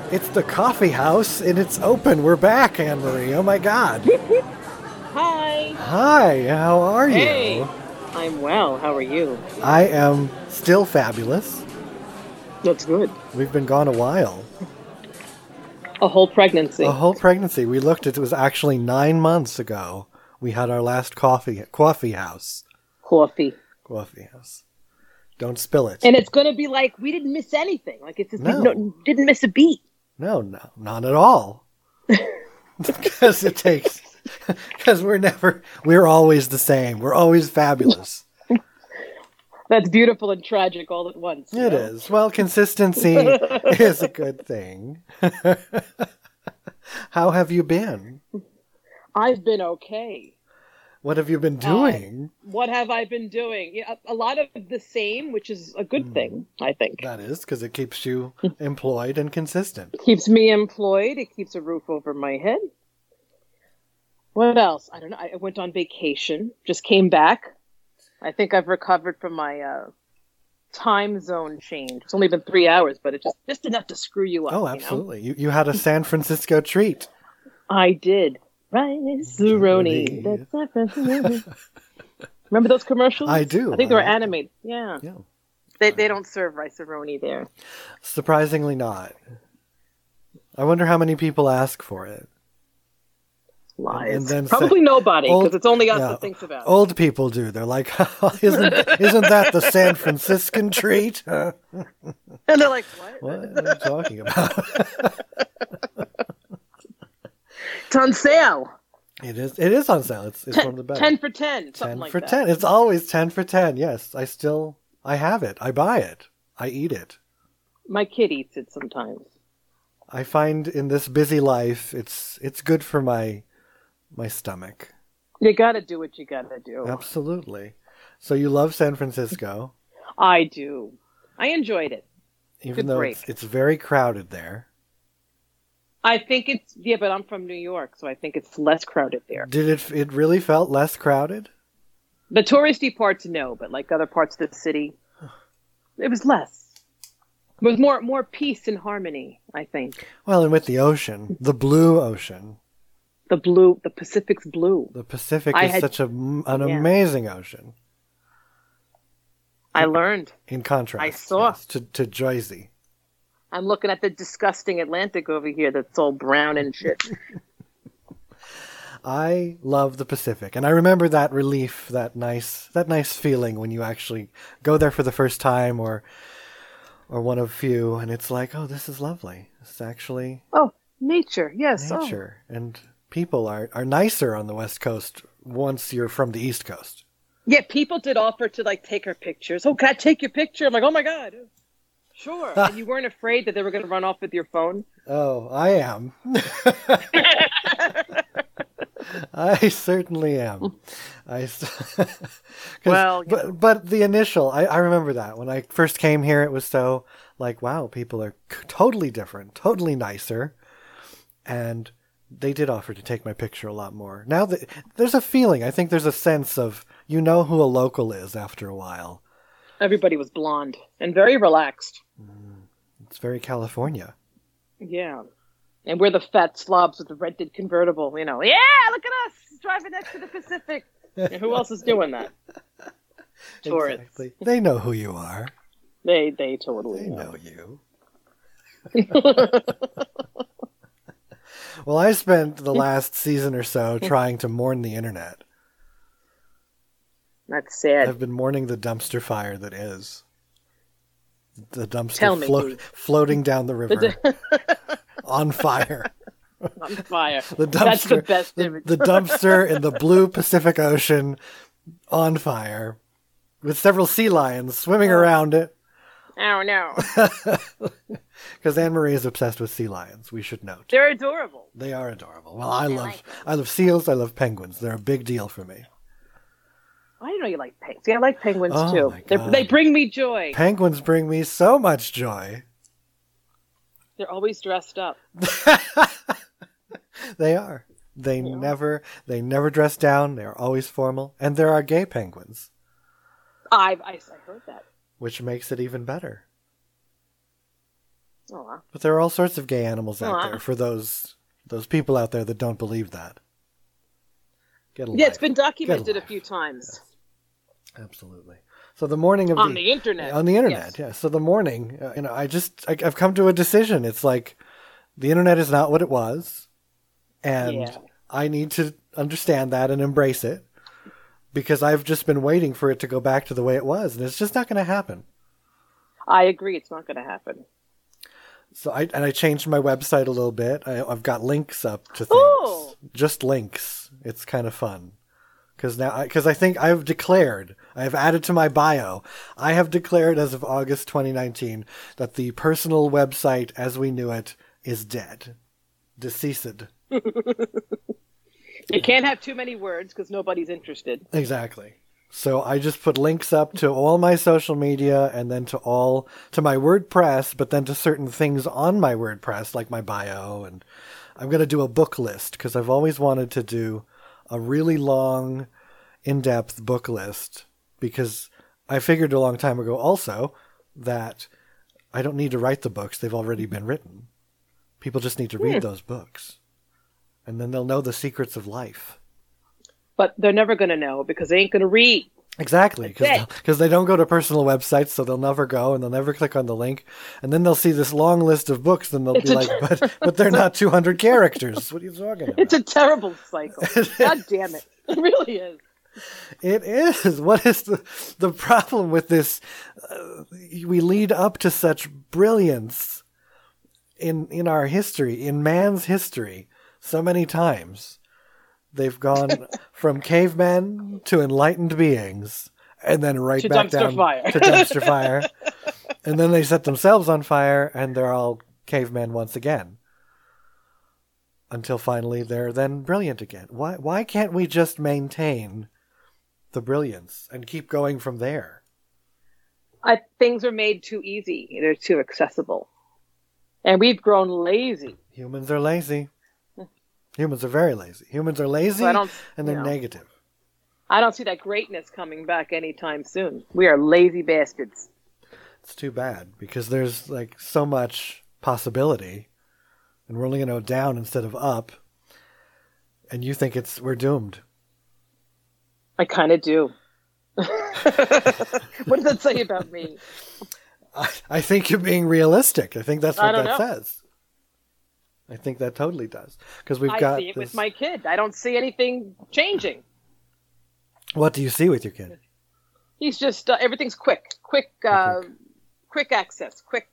It's the coffee house and it's open. We're back, Anne Marie. Oh my God. Hi. Hi, how are Hey. you? I'm well. How are you? I am still fabulous. That's good. We've been gone a while. A whole pregnancy. A whole pregnancy. We looked, it was actually 9 months ago. We had our last coffee house. Coffee. Coffee house. Don't spill it. And it's going to be like, we didn't miss anything. Like, it's just, No. didn't miss a beat. No, not at all. Because we're always the same. We're always fabulous. That's beautiful and tragic all at once. It is. Well, consistency is a good thing. How have you been? I've been okay. What have you been doing? What have I been doing? Yeah, a lot of the same, which is a good thing, I think. That is, because it keeps you employed and consistent. It keeps me employed. It keeps a roof over my head. What else? I don't know. I went on vacation. Just came back. I think I've recovered from my time zone change. It's only been 3 hours, but it's just enough to screw you up. Oh, absolutely. You had a San Francisco treat. I did. Rice-A-Roni. That's San Francisco. Remember those commercials? I do. I think they were animated. Yeah. Yeah. They don't serve Rice-A-Roni there. Surprisingly not. I wonder how many people ask for it. Lies. And then Probably nobody, because it's only us that thinks about it. Old people do. They're like, isn't that the San Franciscan treat? And they're like, what? What are you talking about? It's on sale. It is on sale. It's one of the best. 10 for 10. 10 like for that. 10. It's always 10 for 10. Yes, I have it. I buy it. I eat it. My kid eats it sometimes. I find in this busy life, it's good for my stomach. You gotta do what you gotta do. Absolutely. So you love San Francisco. I do. I enjoyed it. Even though it's very crowded there. I think but I'm from New York, so I think it's less crowded there. Did it really felt less crowded? The touristy parts, no, but like other parts of the city, it was less. It was more peace and harmony, I think. Well, and with the ocean, the blue ocean. The Pacific's blue. The Pacific is such an amazing ocean. I learned. In contrast, I saw to Jersey. I'm looking at the disgusting Atlantic over here that's all brown and shit. I love the Pacific, and I remember that relief, that nice feeling when you actually go there for the first time, or one of few, and it's like, oh, this is lovely. It's actually nature, yes, nature, and people are nicer on the West Coast once you're from the East Coast. Yeah, people did offer to like take our pictures. Oh, can I take your picture? I'm like, oh my God. Sure. And you weren't afraid that they were going to run off with your phone? Oh, I am. I certainly am. But the initial, I remember that when I first came here, it was so like, wow, people are totally different, totally nicer. And they did offer to take my picture a lot more. Now there's a feeling, I think there's a sense of, you know who a local is after a while. Everybody was blonde and very relaxed. It's very California. Yeah. And we're the fat slobs with the rented convertible, you know. Yeah, look at us driving next to the Pacific. And who else is doing that? Tourists. Exactly. They know who you are. They totally know you. Well, I spent the last season or so trying to mourn the internet. That's sad. I've been mourning the dumpster fire that is. The dumpster floating down the river. On fire. On fire. That's the best image. The dumpster in the blue Pacific Ocean on fire. With several sea lions swimming around it. Oh, no. Because Anne Marie is obsessed with sea lions, we should note. They're adorable. They are adorable. Well, I love seals, I love penguins. They're a big deal for me. I didn't know you like penguins. Yeah, I like penguins too. They bring me joy. Penguins bring me so much joy. They're always dressed up. They are. They never dress down. They're always formal. And there are gay penguins. I heard that. Which makes it even better. Oh, But there are all sorts of gay animals out Aw. there for those people out there that don't believe that. Get a yeah, life. it's been Get documented a life. few times Absolutely. So the morning of on the internet. on the internet, Yes. yeah. So the morning, I've come to a decision. It's like the internet is not what it was, and Yeah. I need to understand that and embrace it because I've just been waiting for it to go back to the way it was, and it's just not going to happen. I agree. It's not going to happen. So I changed my website a little bit. I've got links up to things, Oh. just links. It's kind of fun. Because I think I've added to my bio, I have declared as of August 2019 that the personal website as we knew it is dead. Deceased. You can't have too many words because nobody's interested. Exactly. So I just put links up to all my social media and then to my WordPress, but then to certain things on my WordPress, like my bio. And I'm going to do a book list because I've always wanted to do a really long, in-depth book list because I figured a long time ago also that I don't need to write the books. They've already been written. People just need to read those books. And then they'll know the secrets of life. But they're never going to know because they ain't going to read. Exactly, That's it. because they don't go to personal websites, so they'll never go and they'll never click on the link, and then they'll see this long list of books, and they'll be like, "But they're not 200 characters. What are you talking about?" It's a terrible cycle. God damn it! It really is. It is. What is the problem with this? We lead up to such brilliance in our history, in man's history, so many times. They've gone from cavemen to enlightened beings, and then right To back dumpster down fire. to dumpster fire. And then they set themselves on fire, and they're all cavemen once again. Until finally they're then brilliant again. Why can't we just maintain the brilliance and keep going from there? Things are made too easy. They're too accessible. And we've grown lazy. Humans are lazy. Humans are very lazy. Humans are lazy, So and they're negative. I don't see that greatness coming back anytime soon. We are lazy bastards. It's too bad because there's like so much possibility, and we're only going to go down instead of up. And you think we're doomed. I kind of do. What does that say about me? I think you're being realistic. I think that's what don't that know. says. I think that totally does because we've I got see it this. with my kid. I don't see anything changing. What do you see with your kid? He's just everything's quick access, quick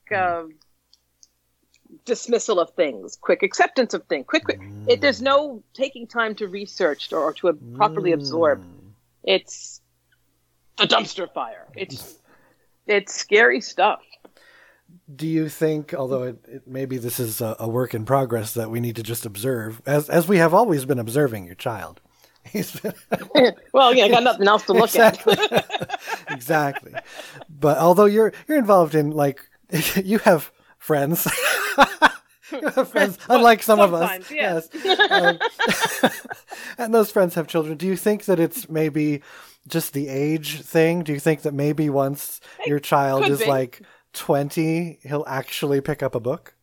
dismissal of things, quick acceptance of things, quick. There's no taking time to research or to properly absorb. It's a dumpster fire. It's scary stuff. Do you think, although maybe this is a work in progress that we need to just observe, as we have always been observing your child? He's been Well, yeah, I got nothing else to look exactly. at. Exactly. But although you're involved in you have friends. You have friends, unlike some of us. Sometimes, yes. And those friends have children. Do you think that it's maybe just the age thing? Do you think that maybe once your child could is be. like 20, he'll actually pick up a book?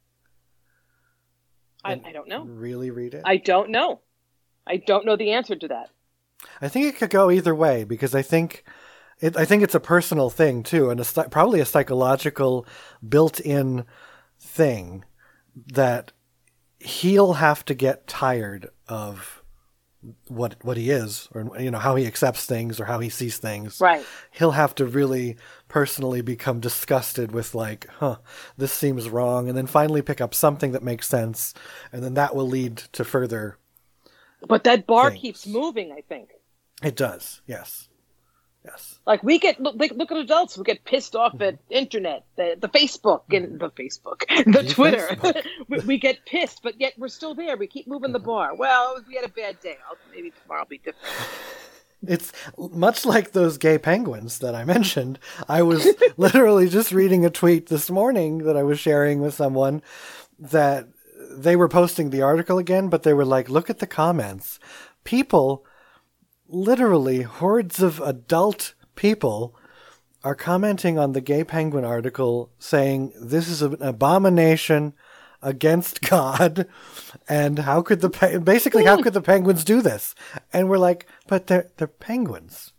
I don't know. Really read it? I don't know. I don't know the answer to that. I think it could go either way because I think it's a personal thing too, and probably a psychological built-in thing that he'll have to get tired of what he is, or how he accepts things or how he sees things. Right. He'll have to really personally become disgusted with this seems wrong, and then finally pick up something that makes sense, and then that will lead to further. But that bar things. keeps moving, I think. It does. Yes. Like we look at adults, we get pissed off at internet, the Facebook, the Twitter. Facebook. we get pissed, but yet we're still there. We keep moving the bar. Well, we had a bad day. Maybe tomorrow will be different. It's much like those gay penguins that I mentioned. I was literally just reading a tweet this morning that I was sharing with someone that they were posting the article again, but they were like, look at the comments. People, literally hordes of adult people are commenting on the Gay Penguin article saying this is an abomination against God, and how could basically how could the penguins do this? And we're like, but they're penguins.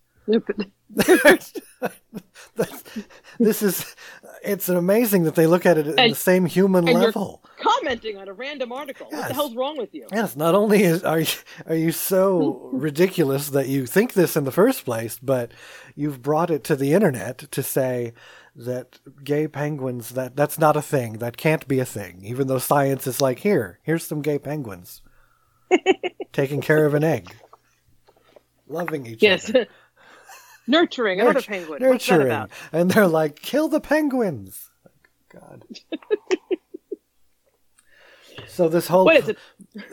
This is, it's amazing that they look at it at the same human level. You're commenting on a random article. Yes. What the hell's wrong with you? Yes, not only are you so ridiculous that you think this in the first place, but you've brought it to the internet to say that gay penguins, that's not a thing. That can't be a thing. Even though science is like, here's some gay penguins taking care of an egg, loving each other. Nurturing another penguin. What's that about? And they're like, kill the penguins. God. So this whole... What is it?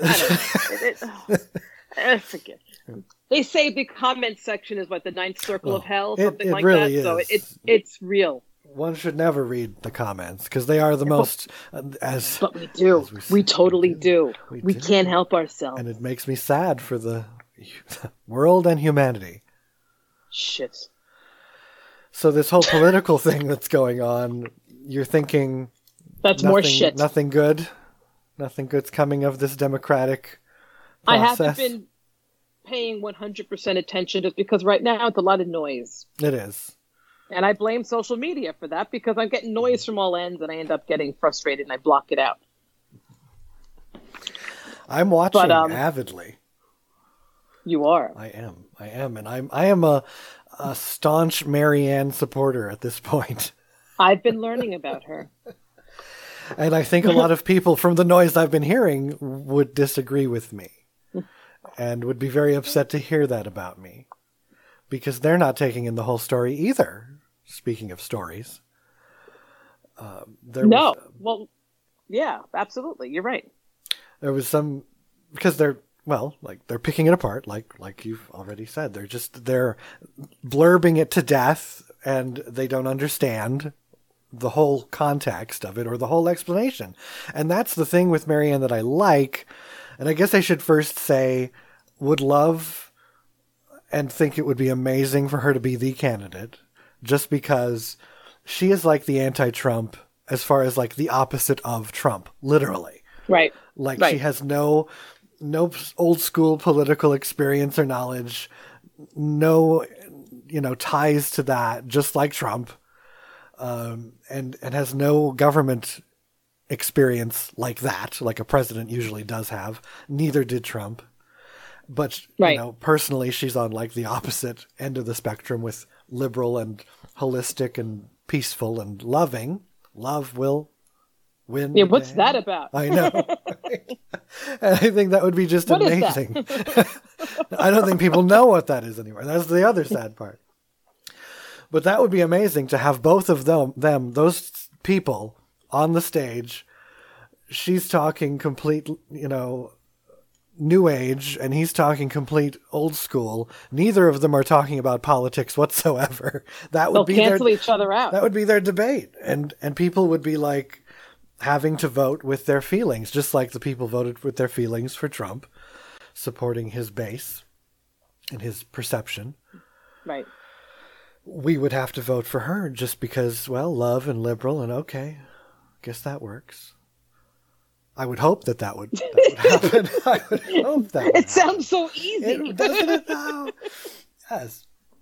I forget. They say the comment section is what, the ninth circle of hell? Something like really that. Is. So it's real. One should never read the comments because they are the most... But we do. We totally do. We can't help ourselves. And it makes me sad for the world and humanity. Shit. So this whole political thing that's going on, you're thinking... That's more shit. Nothing good? Nothing good's coming of this democratic process? I haven't been paying 100% attention just because right now it's a lot of noise. It is. And I blame social media for that because I'm getting noise from all ends and I end up getting frustrated and I block it out. I'm watching avidly. You are. I am. And I am a staunch Marianne supporter at this point. I've been learning about her. And I think a lot of people from the noise I've been hearing would disagree with me and would be very upset to hear that about me because they're not taking in the whole story either. Speaking of stories. Well, yeah, absolutely. You're right. There was some, because they're picking it apart, like you've already said. They're blurbing it to death and they don't understand the whole context of it or the whole explanation. And that's the thing with Marianne that I like. And I guess I should first say, would love and think it would be amazing for her to be the candidate just because she is like the anti-Trump as far as like the opposite of Trump, literally. Right. She has no old school political experience or knowledge, no, ties to that, just like Trump. And has no government experience like that, like a president usually does have. Neither did Trump. But, personally, she's on like the opposite end of the spectrum with liberal and holistic and peaceful and loving. Love will win. Yeah, what's that about? I know. And I think that would be just amazing. I don't think people know what that is anymore. That's the other sad part. But that would be amazing to have both of those people on the stage. She's talking complete, new age, and he's talking complete old school. Neither of them are talking about politics whatsoever. They'll cancel each other out. That would be their debate. And people would be like having to vote with their feelings, just like the people voted with their feelings for Trump, supporting his base and his perception. Right. We would have to vote for her just because, love and liberal, and okay, guess that works. I would hope that would happen. I would hope that would happen. Sounds so easy. Doesn't it now? Yes.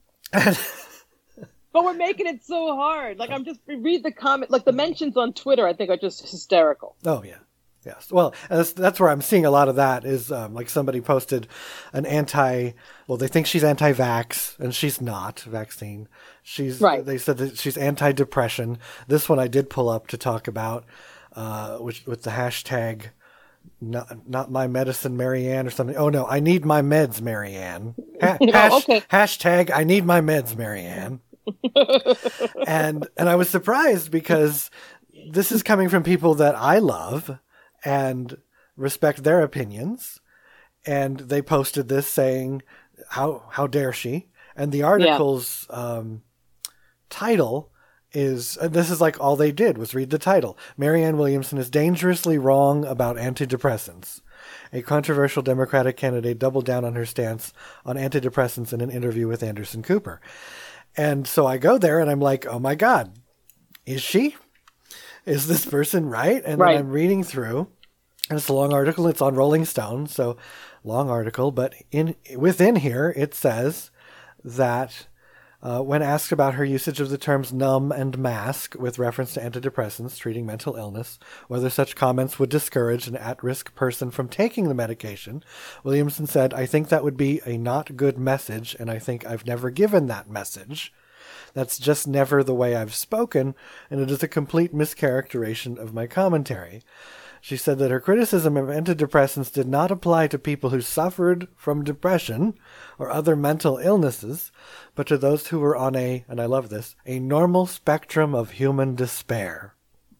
But we're making it so hard. Like, I'm just read the comment, like the mentions on Twitter, I think are just hysterical. Oh, yeah. Yes. Well, that's where I'm seeing a lot of that is like somebody posted an they think she's anti-vax and she's not vaccine. They said that she's anti-depression. This one I did pull up to talk about, with the hashtag, not my medicine, Marianne or something. Oh no, I need my meds, Marianne. Okay. Hashtag I need my meds, Marianne. and I was surprised because this is coming from people that I love and respect their opinions. And they posted this saying, how dare she? And the article's title is, and this is like all they did was read the title. Marianne Williamson is dangerously wrong about antidepressants. A controversial Democratic candidate doubled down on her stance on antidepressants in an interview with Anderson Cooper. And so I go there and I'm like, oh my God, is she? Is this person right? And Right. then I'm reading through, and it's a long article. It's on Rolling Stone, so long article. But within here, it says that when asked about her usage of the terms numb and mask with reference to antidepressants treating mental illness, whether such comments would discourage an at-risk person from taking the medication, Williamson said, I think that would be a not good message, and I think I've never given that message. That's just never the way I've spoken, and it is a complete mischaracterization of my commentary. She said that her criticism of antidepressants did not apply to people who suffered from depression or other mental illnesses, but to those who were on and I love this, a normal spectrum of human despair.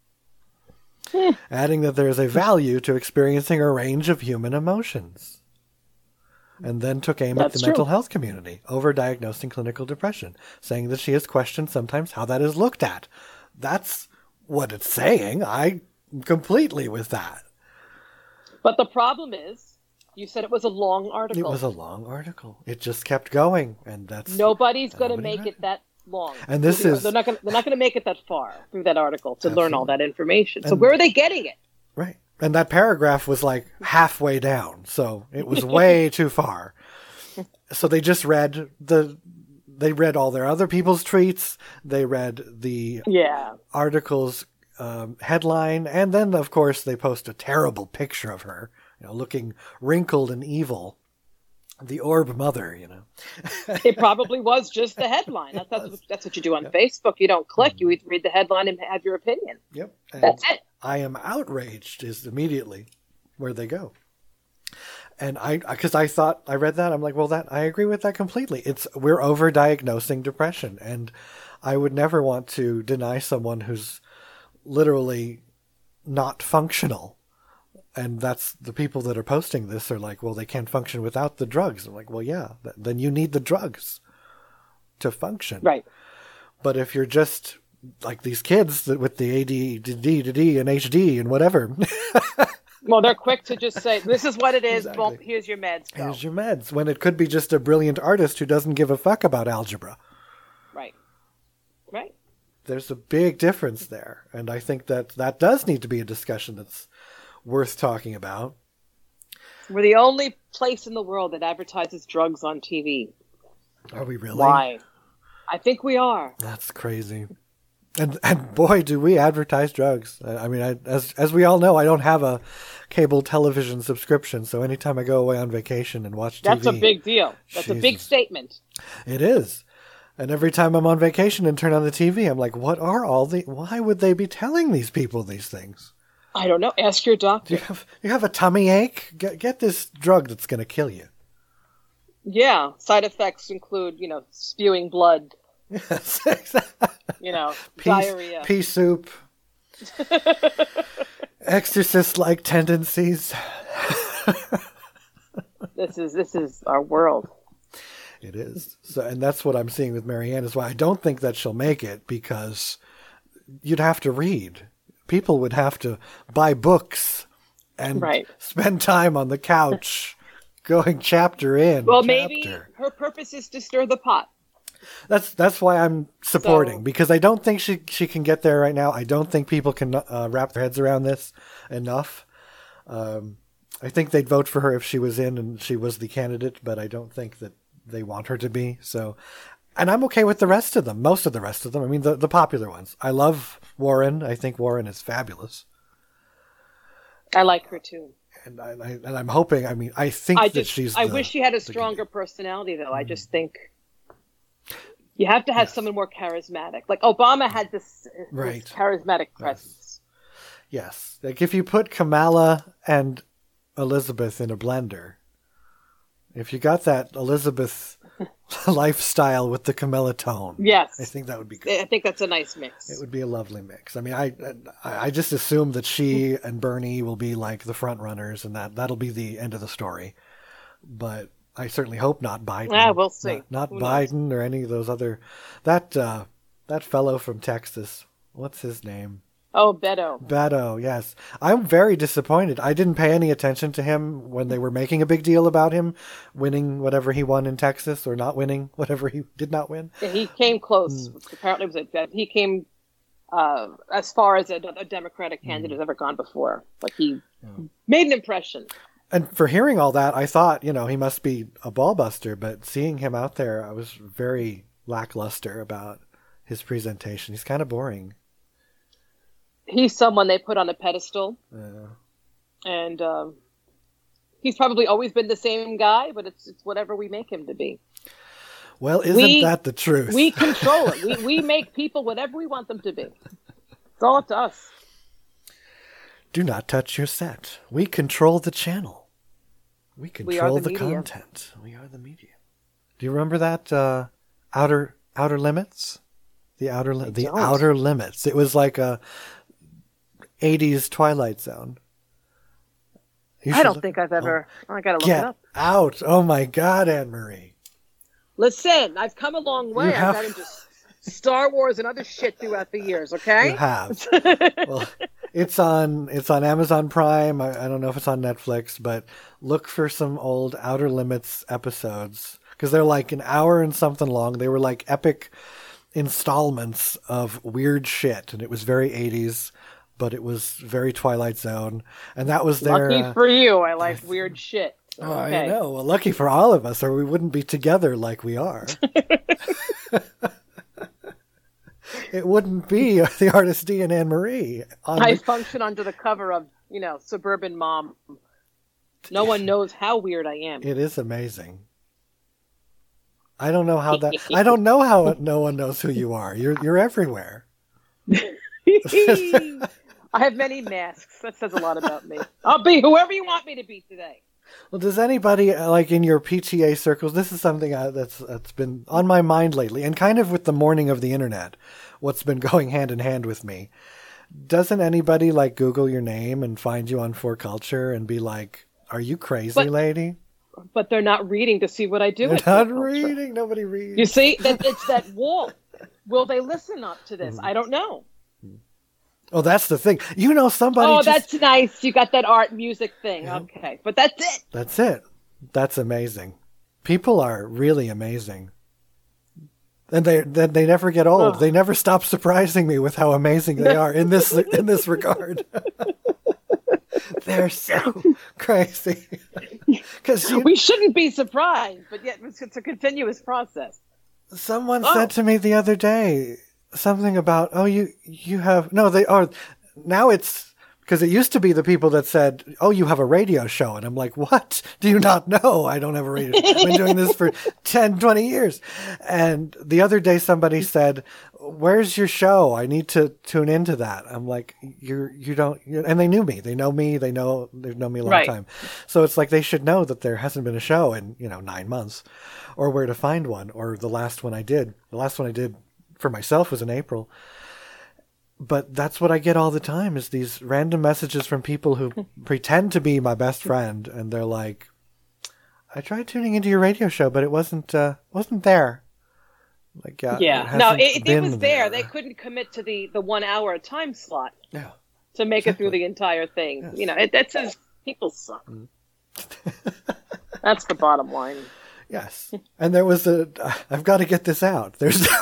Adding that there is a value to experiencing a range of human emotions. And then took aim at the mental health community, overdiagnosing clinical depression, saying that she has questioned sometimes how that is looked at. That's what it's saying. I completely with that. But the problem is, you said it was a long article. It was a long article. It just kept going, and nobody's going to make it that long. And they're not going to make it that far through that article to learn all that information. So where are they getting it? Right. And that paragraph was like halfway down, so it was way too far. So they just read all their other people's tweets. They read the article's headline, and then of course they post a terrible picture of her, looking wrinkled and evil, the orb mother. It probably was just the headline. That's what you do on Facebook. You don't click. You read the headline and have your opinion. Yep, and that's it. I am outraged is immediately where they go. And because I thought I read that, I'm like, well, I agree with that completely. We're overdiagnosing depression, and I would never want to deny someone who's literally not functional. And that's the people that are posting this are like, well, they can't function without the drugs. I'm like, well, yeah, then you need the drugs to function. Right. But if you're just like these kids with the ADD and HD and whatever. Well, they're quick to just say, this is what it is. Exactly. Well, here's your meds. Go. Here's your meds. When it could be just a brilliant artist who doesn't give a fuck about algebra. Right. Right. There's a big difference there. And I think that does need to be a discussion that's worth talking about. We're the only place in the world that advertises drugs on TV. Are we really? Why? I think we are. That's crazy. And boy, do we advertise drugs. I mean, as we all know, I don't have a cable television subscription, so anytime I go away on vacation and watch TV... That's a big deal. That's a big statement. It is. And every time I'm on vacation and turn on the TV, I'm like, why would they be telling these people these things? I don't know. Ask your doctor. You have a tummy ache? Get this drug that's going to kill you. Yeah. Side effects include, spewing blood. Yes. Diarrhea. Pea soup. Exorcist-like tendencies. This is our world. It is. So, and that's what I'm seeing with Marianne is why I don't think that she'll make it, because you'd have to read. People would have to buy books and spend time on the couch going chapter in. Well, maybe her purpose is to stir the pot. That's why I'm supporting, because I don't think she can get there right now. I don't think people can wrap their heads around this enough. I think they'd vote for her if she was in and she was the candidate, but I don't think that they want her to be. So, and I'm okay with the rest of them, most of the rest of them. I mean, the popular ones. I love Warren. I think Warren is fabulous. I like her too. And I'm hoping. I mean, I think that she's. I wish she had a stronger personality, though. I just think you have to have someone more charismatic. Like Obama had this charismatic presence. Yes, like if you put Kamala and Elizabeth in a blender, if you got that Elizabeth lifestyle with the Camilla tone, yes, I think that would be good. I think that's a nice mix. It would be a lovely mix. I mean, I just assume that she and Bernie will be like the front runners, and that'll be the end of the story. But I certainly hope not Biden. Yeah, we'll see. Not Biden or any of those other that fellow from Texas. What's his name? Oh, Beto. Beto, yes. I'm very disappointed. I didn't pay any attention to him when they were making a big deal about him winning whatever he won in Texas, or not winning whatever he did not win. Yeah, he came close. Apparently, he came as far as a Democratic candidate has ever gone before. Like, he made an impression. And for hearing all that, I thought, he must be a ball buster, but seeing him out there, I was very lackluster about his presentation. He's kind of boring. He's someone they put on a pedestal. Yeah. And he's probably always been the same guy, but it's whatever we make him to be. Well, isn't that the truth? We control it. We make people whatever we want them to be. It's all up to us. Do not touch your set. We control the channel. We control the content. We are the media. Do you remember that Outer Limits? The Outer Limits. It was like a 80s Twilight Zone. I don't think I've ever. I gotta look it up. Get out! Oh my God, Anne Marie. Listen, I've come a long way. I've got into Star Wars and other shit throughout the years. Okay. You have. Well, it's on Amazon Prime. I don't know if it's on Netflix, but look for some old Outer Limits episodes, because they're like an hour and something long. They were like epic installments of weird shit, and it was very 80s. But it was very Twilight Zone. And that was their... Lucky for you, I like weird shit. So, okay. I know. Well, lucky for all of us, or we wouldn't be together like we are. It wouldn't be the Artist D and Anne Marie. I function under the cover of, Suburban Mom. No one knows how weird I am. It is amazing. I don't know how no one knows who you are. You're everywhere. I have many masks. That says a lot about me. I'll be whoever you want me to be today. Well, does anybody, like in your PTA circles, this is something that's been on my mind lately, and kind of with the morning of the internet, what's been going hand in hand with me. Doesn't anybody like Google your name and find you on 4Culture and be like, are you crazy, lady? But they're not reading to see what I do. They're not reading. Nobody reads. You see, it's that wall. Will they listen up to this? I don't know. Oh, that's the thing. Somebody. Oh, that's nice. You got that art music thing. Yeah. Okay. But that's it. That's it. That's amazing. People are really amazing. And they never get old. Oh. They never stop surprising me with how amazing they are in this regard. They're so crazy. We shouldn't be surprised, but yet it's a continuous process. Someone said to me the other day something about, you have, no, they are, now it's, because it used to be the people that said, you have a radio show. And I'm like, what? Do you not know? I don't have a radio show. I've been doing this for 10, 20 years. And the other day somebody said, where's your show? I need to tune into that. I'm like, you don't, and they knew me. They know me. They've known me a long time. So it's like, they should know that there hasn't been a show in, 9 months, or where to find one, or the last one I did for myself was in April. But that's what I get all the time, is these random messages from people who pretend to be my best friend, and they're like, I tried tuning into your radio show, but it wasn't there. Like, it was there. They couldn't commit to the 1 hour time slot to make it through the entire thing. Yes. That says people suck. That's the bottom line. Yes. And there was I've got to get this out.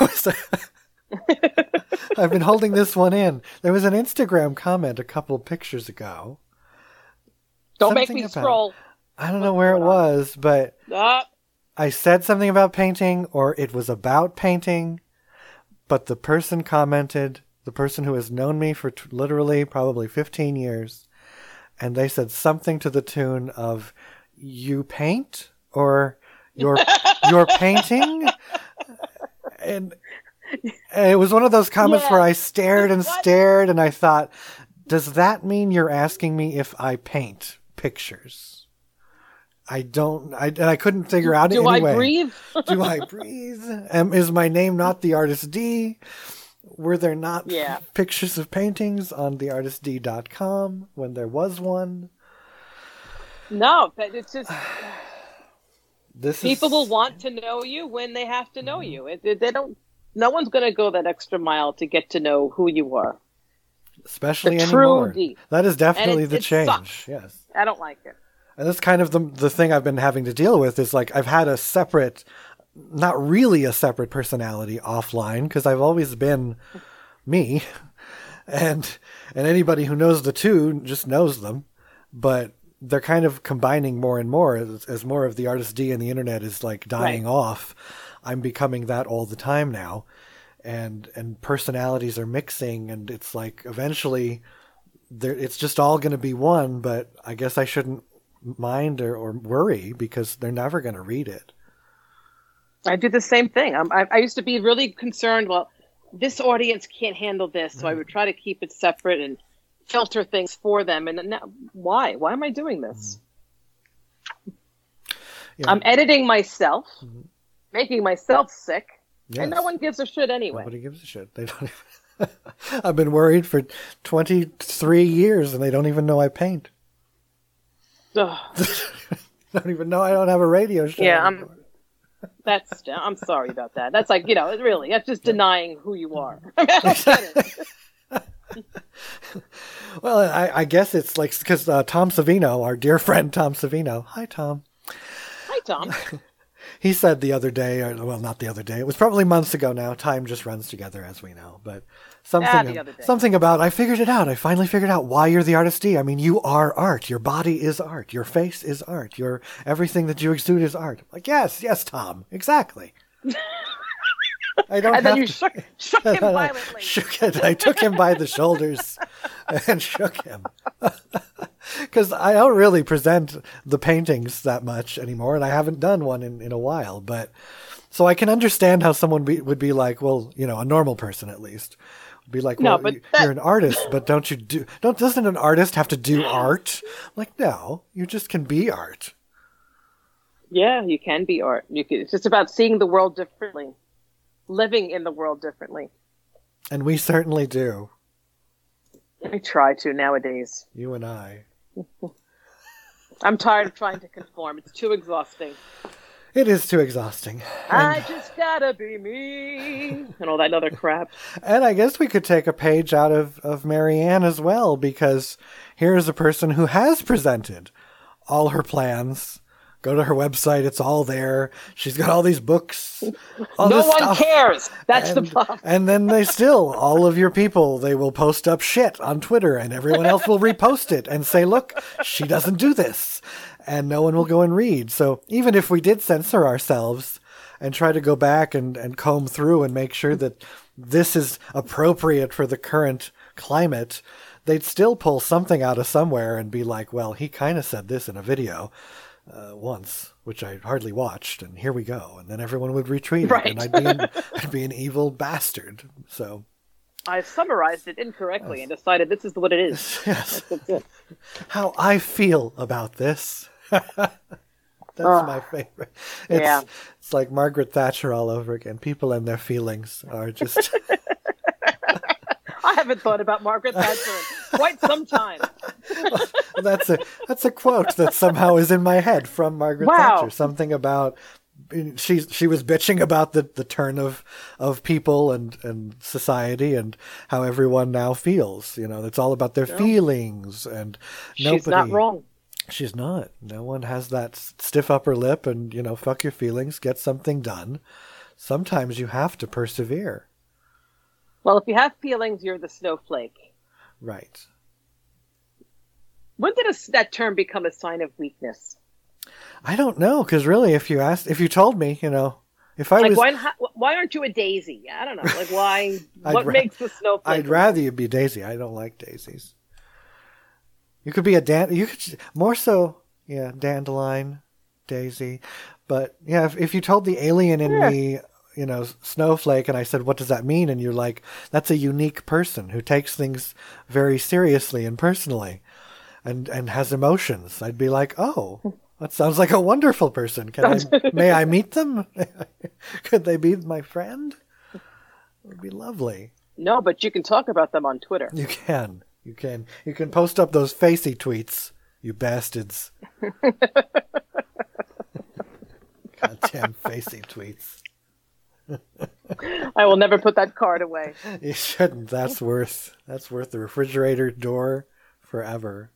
I've been holding this one in. There was an Instagram comment a couple of pictures ago. Don't make me scroll. I don't know where it was, but I said something about painting, or it was about painting, but the person commented, the person who has known me for literally probably 15 years, and they said something to the tune of, you paint? Or you're painting? And it was one of those comments where I stared and stared, and I thought, does that mean you're asking me if I paint pictures? I couldn't figure out anyway. Do I breathe? Do I breathe? Is my name not the Artist D? Were there not pictures of paintings on theartistd.com when there was one? No, but it's just... People will want to know you when they have to know you. They don't. No one's going to go that extra mile to get to know who you are. especially The true anymore. deep. That is definitely the it change. sucks. Yes. I don't like it. And that's kind of the thing I've been having to deal with is like I've had a separate, not really a separate personality offline because I've always been me. And anybody who knows the two just knows them. But they're kind of combining more and more as more of the artist D and the internet is like dying off. I'm becoming that all the time now. And personalities are mixing, and it's like eventually it's just all going to be one, but I guess I shouldn't mind or worry because they're never going to read it. I do the same thing. I used to be really concerned, well, this audience can't handle this, so I would try to keep it separate and filter things for them. And now, why? Why am I doing this? Yeah. I'm editing myself, making myself sick. Yes. And no one gives a shit anyway. Nobody gives a shit. They don't even... I've been worried for 23 years and they don't even know I paint. Don't even know I don't have a radio show. Yeah, I'm sorry about that. That's like, really, that's just denying who you are. Well, I guess it's like, because Tom Savino, our dear friend Tom Savino. Hi, Tom. Hi, Tom. He said the other day, well, not the other day, it was probably months ago now. Time just runs together, as we know. But something about, I figured it out. I finally figured out why you're the artist D. I mean, you are art. Your body is art. Your face is art. Everything that you exude is art. Like, yes, Tom, exactly. Then you shook him violently. I took him by the shoulders and shook him. Because I don't really present the paintings that much anymore, and I haven't done one in a while. But so I can understand how someone would be like, well, a normal person at least would be like, well, you're an artist, but doesn't an artist have to do art? Like, no, you just can be art. Yeah, you can be art. It's just about seeing the world differently, living in the world differently. And we certainly do. I try to nowadays. You and I. I'm tired of trying to conform. It's too exhausting. It is too exhausting. I just gotta be me. And all that other crap. And I guess we could take a page out of Marianne as well, because here's a person who has presented all her plans. Go to her website. It's all there. She's got all these books. No one cares. That's the problem. And then all of your people, they will post up shit on Twitter and everyone else will repost it and say, look, she doesn't do this. And no one will go and read. So even if we did censor ourselves and try to go back and comb through and make sure that this is appropriate for the current climate, they'd still pull something out of somewhere and be like, well, he kind of said this in a video. Once, which I hardly watched, and here we go. And then everyone would retweet it, and I'd be an evil bastard. So I summarized it incorrectly and decided this is what it is. Yes. That's how I feel about this. That's my favorite. It's like Margaret Thatcher all over again. People and their feelings are just... I haven't thought about Margaret Thatcher in quite some time. That's a quote that somehow is in my head from Margaret Thatcher. Something about she was bitching about the turn of people and society and how everyone now feels. It's all about their feelings, and she's not wrong. She's not. No one has that stiff upper lip and fuck your feelings, get something done. Sometimes you have to persevere. Well, if you have feelings, you're the snowflake. Right. When did that term become a sign of weakness? I don't know, because really, if you told me, if I was... Why aren't you a daisy? I don't know. Like, why? What makes the snowflake? I'd rather you be daisy. I don't like daisies. You could be you could more so, dandelion, daisy. But, if you told the alien in me... snowflake, and I said, what does that mean? And you're like, that's a unique person who takes things very seriously and personally and has emotions. I'd be like, oh, that sounds like a wonderful person. May I meet them? Could they be my friend? It would be lovely. No, but you can talk about them on Twitter. You can post up those facey tweets, you bastards. Goddamn facey tweets. I will never put that card away. You shouldn't. That's worth the refrigerator door forever.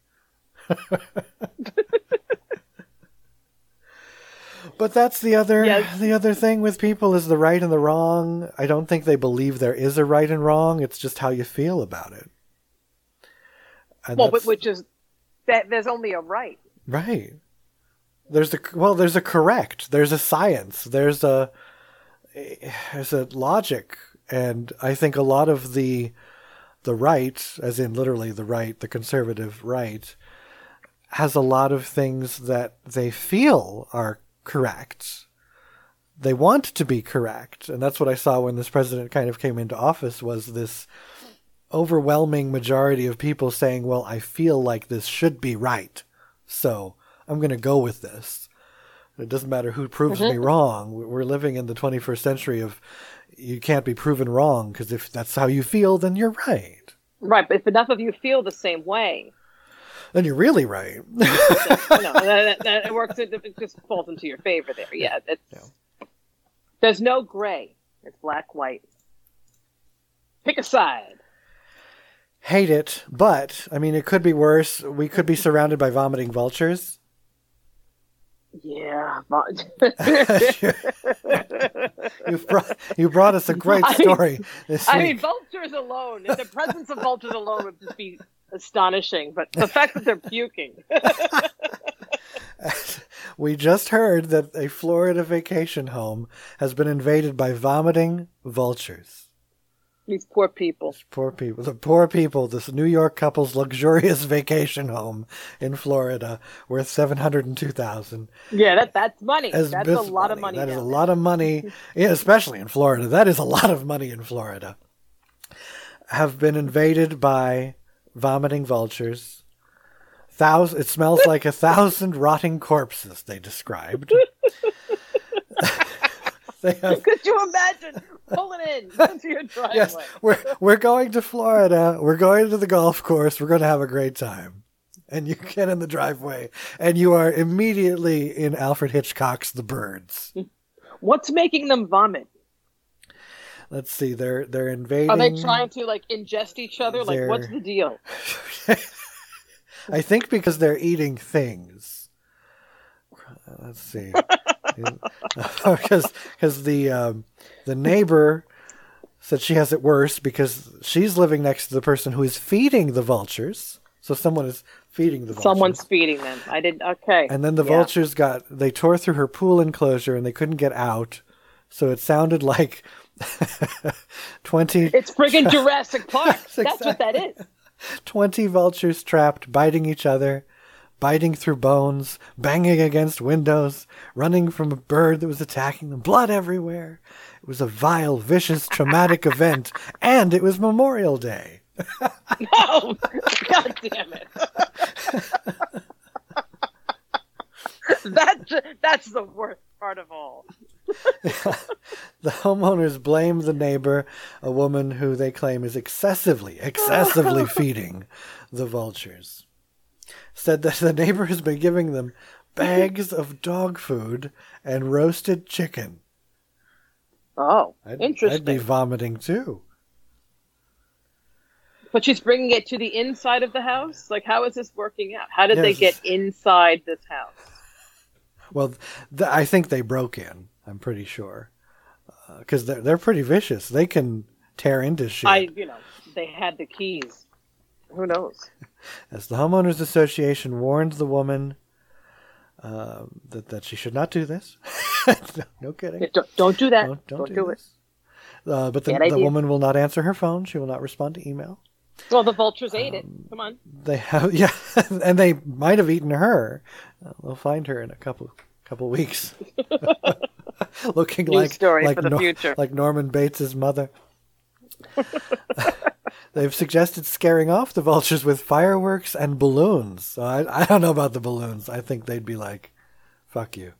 But that's the other thing with people is the right and the wrong. I don't think they believe there is a right and wrong. It's just how you feel about it. And well, but which is that there's only a right. Right. There's a correct. There's a science. There's a logic, and I think a lot of the right, as in literally the right, the conservative right, has a lot of things that they feel are correct. They want to be correct, and that's what I saw when this president kind of came into office, was this overwhelming majority of people saying, well, I feel like this should be right, so I'm going to go with this. It doesn't matter who proves me wrong. We're living in the 21st century of you can't be proven wrong, because if that's how you feel, then you're right. Right, but if enough of you feel the same way, then you're really right. It works. It just falls into your favor there. Yeah, there's no gray. It's black, white. Pick a side. Hate it, but I mean, it could be worse. We could be surrounded by vomiting vultures. Yeah. You brought us a great story. I mean, vultures alone, the presence of vultures alone would just be astonishing, but the fact that they're puking. We just heard that a Florida vacation home has been invaded by vomiting vultures. These poor people. The poor people. This New York couple's luxurious vacation home in Florida worth $702,000. Yeah, that's money. That's a lot of money. That is a lot of money, yeah, especially in Florida. That is a lot of money in Florida. Have been invaded by vomiting vultures. It smells like 1,000 rotting corpses, they described. Could you imagine pulling into your driveway? Yes, we're going to Florida. We're going to the golf course. We're going to have a great time. And you get in the driveway, and you are immediately in Alfred Hitchcock's The Birds. What's making them vomit? Let's see. They're invading. Are they trying to ingest each other? What's the deal? I think because they're eating things. Let's see. Because the neighbor said she has it worse because she's living next to the person who is feeding the vultures. So someone is feeding the vultures. Someone's feeding them. Okay. And then the vultures they tore through her pool enclosure and they couldn't get out. So it sounded like 20. It's friggin' Jurassic Park. Yes, That's what that is. 20 vultures trapped, biting each other, biting through bones, banging against windows, running from a bird that was attacking them, blood everywhere. It was a vile, vicious, traumatic event, and it was Memorial Day. Oh, God damn it. That's the worst part of all. The homeowners blame the neighbor, a woman who they claim is excessively feeding the vultures. Said that the neighbor has been giving them bags of dog food and roasted chicken. Oh, interesting. I'd be vomiting too. But she's bringing it to the inside of the house? How is this working out? How did they get inside this house? Well, I think they broke in. I'm pretty sure. Because they're pretty vicious. They can tear into shit. They had the keys. Who knows? As the Homeowners Association warned the woman that she should not do this. No kidding. Don't do that. Don't do it. But the woman will not answer her phone. She will not respond to email. Well, the vultures ate it. Come on. They have, yeah, and they might have eaten her. We'll find her in a couple weeks, looking future. like Norman Bates' mother. They've suggested scaring off the vultures with fireworks and balloons. So I don't know about the balloons. I think they'd be like, "Fuck you,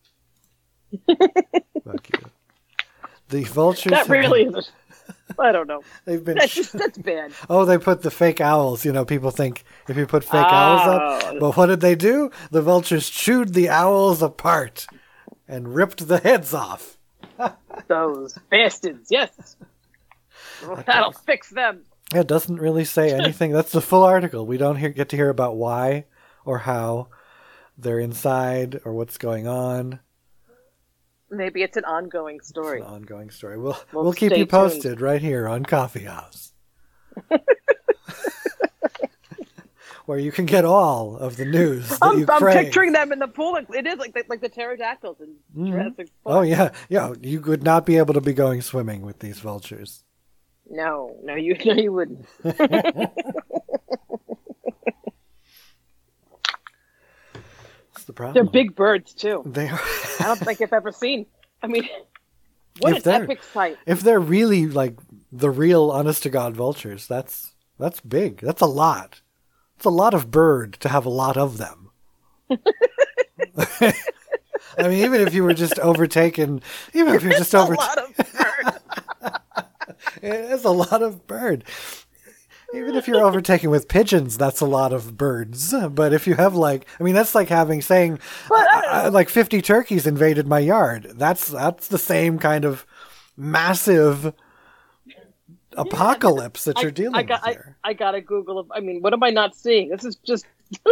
fuck you." The vultures. That really is. I don't know. They've been that's bad. Oh, they put the fake owls. People think if you put fake owls up. But what did they do? The vultures chewed the owls apart and ripped the heads off. Those bastards, yes. That'll fix them. It doesn't really say anything. That's the full article. We don't get to hear about why or how they're inside or what's going on. Maybe it's an ongoing story. It's an ongoing story. We'll keep you posted right here on Coffee House. Where you can get all of the news that you crave. I'm picturing them in the pool. It is like the pterodactyls in Jurassic Park. Oh, yeah. Yeah, you would not be able to be going swimming with these vultures. No, you wouldn't. That's the problem. They're big birds, too. They are. I don't think I've ever seen. I mean, what an epic sight. If they're really like the real honest-to-God vultures, that's big. That's a lot. It's a lot of bird to have a lot of them. I mean, even if you were just overtaken, a lot of bird. It is a lot of bird. Even if you're overtaken with pigeons, that's a lot of birds. But if you have that's like saying 50 turkeys invaded my yard. That's the same kind of massive apocalypse that you're dealing with here. I gotta Google. I mean, what am I not seeing? This is just.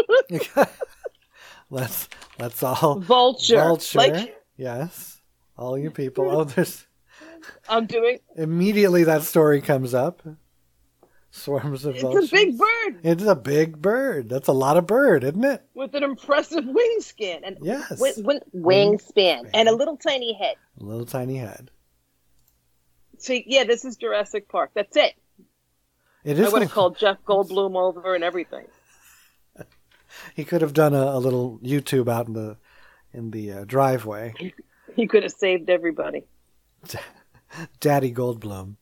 Let's all vulture. Yes, all you people. Oh, there's. I'm doing. Immediately, that story comes up. Swarms of vultures. It's a big bird. It's a big bird. That's a lot of bird, isn't it? With an impressive wingspan and yes, wingspan and a little tiny head. A little tiny head. See, yeah, this is Jurassic Park. That's it. It is. I would have called Jeff Goldblum over and everything. He could have done a little YouTube out in the driveway. He could have saved everybody. Daddy Goldblum.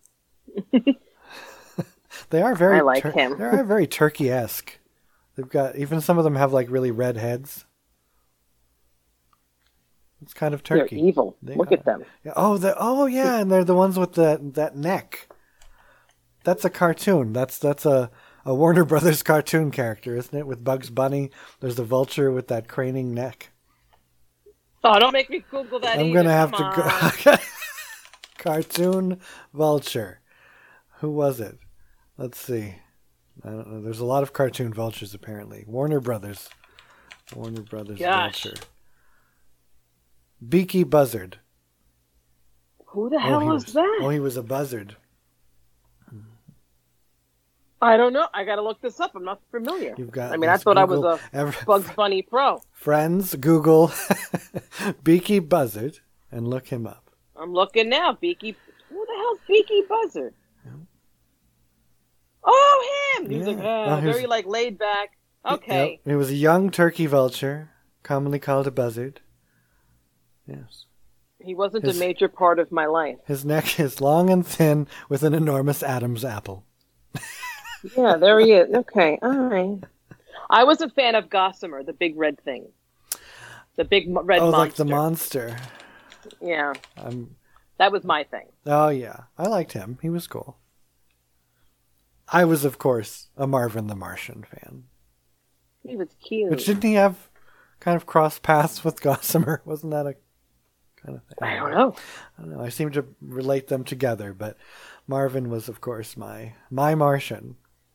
They are very. I like him. They are very turkey-esque. They've got even some of them have like really red heads. It's kind of turkey. They're evil. Look at them. Yeah, and they're the ones with that neck. That's a cartoon. That's a Warner Brothers cartoon character, isn't it? With Bugs Bunny, there's the vulture with that craning neck. Oh, don't make me Google that. I'm gonna have to go. Cartoon vulture. Who was it? Let's see. I don't know. There's a lot of cartoon vultures apparently. Warner Brothers vulture. Beaky buzzard. Who the hell was that? Oh, he was a buzzard. I don't know. I got to look this up. I'm not familiar. I thought I was a Bugs Bunny pro. Friends, Google Beaky buzzard and look him up. I'm looking now. Beaky. Who the hell's Beaky buzzard? Yeah. Oh, him! He's very laid back. Okay. Yep. He was a young turkey vulture, commonly called a buzzard. Yes. He wasn't a major part of my life. His neck is long and thin with an enormous Adam's apple. Yeah, there he is. Okay, all right. I was a fan of Gossamer, the big red thing. The big red monster. Oh, like the monster. Yeah. That was my thing. Oh, yeah. I liked him. He was cool. I was, of course, a Marvin the Martian fan. He was cute. But didn't he have kind of cross paths with Gossamer? Wasn't that a kind of thing? I don't know. I seem to relate them together, but Marvin was, of course, my Martian.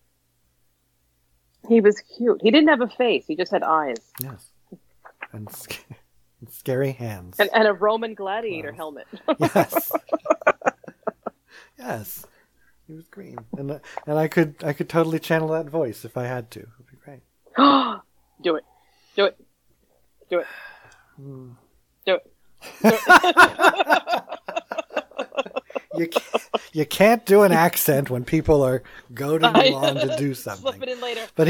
He was cute. He didn't have a face. He just had eyes. Yes. And scary hands. And a Roman gladiator helmet. Yes. Yes. He was green. And I could totally channel that voice if I had to. It would be great. Do it. Do it. Do it. Do it. You can't do an accent when people are goading you on to do something. Slip it in later. But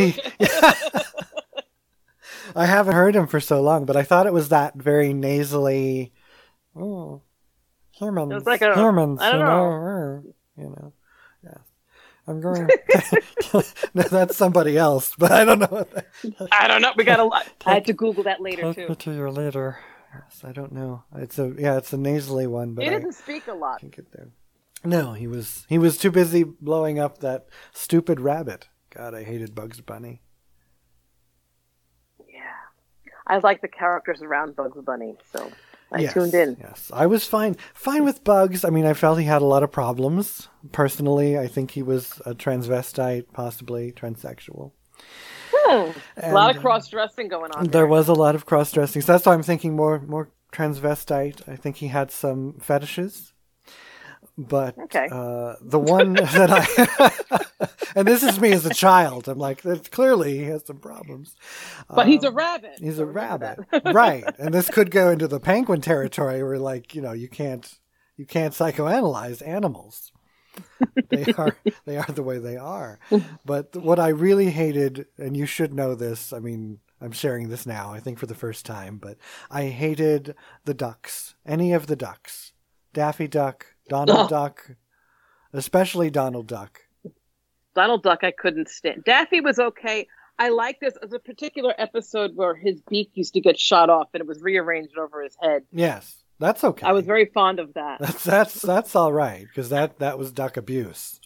I haven't heard him for so long, but I thought it was that very nasally. Oh, humans. It was like humans. I don't know. Yeah. I'm going. No, that's somebody else, but I don't know. I don't know. We got a lot. I had to Google that later too. Me to your later. Yes, I don't know. It's a nasally one, but he doesn't speak a lot. Can't get there. No, he was too busy blowing up that stupid rabbit. God, I hated Bugs Bunny. Yeah, I like the characters around Bugs Bunny. So I tuned in. Yes, I was fine with Bugs. I mean, I felt he had a lot of problems. Personally, I think he was a transvestite, possibly transsexual. A lot of cross-dressing going on. There was a lot of cross-dressing. So that's why I'm thinking more transvestite. I think he had some fetishes. But the one that I... and this is me as a child. I'm like, clearly he has some problems. But he's a rabbit. He's a rabbit. Right. And this could go into the penguin territory where, like, you can't psychoanalyze animals. They are the way they are. But what I really hated, and you should know this, I mean, I'm sharing this now, I think for the first time, but I hated the ducks. Any of the ducks. Daffy Duck, Donald Duck, especially Donald Duck. Donald Duck I couldn't stand. Daffy was okay. I like this as a particular episode where his beak used to get shot off and it was rearranged over his head. Yes, that's okay. I was very fond of that. That's all right, because that was duck abuse.